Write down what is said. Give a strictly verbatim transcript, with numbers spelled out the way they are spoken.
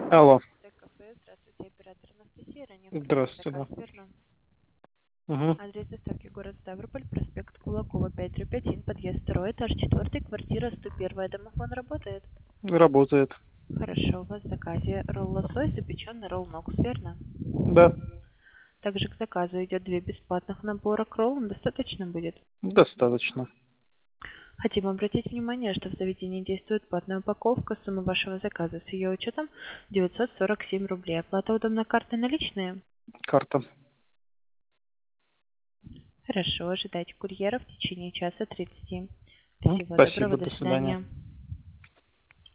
Алло. Кафе. Здравствуйте, оператор Анастасия. Ранее Здравствуйте, заказ да. верно. Угу. Адрес доставки город Ставрополь, проспект Кулакова, пять пять один, подъезд второй, этаж четыре, квартира сто один. Домофон работает? Работает. Хорошо, у вас в заказе ролл лосось, запеченный ролл нокс, верно? Да. Также к заказу идет две бесплатных набора к роллам, достаточно будет? Достаточно. Хотим обратить внимание, что в заведении действует платная упаковка. Сумма вашего заказа с ее учетом девятьсот сорок семь рублей. Оплата удобно карты наличные? Карта. Хорошо, ожидайте курьера в течение часа тридцати. М, Всего доброго, Спасибо, до до свидания. свидания.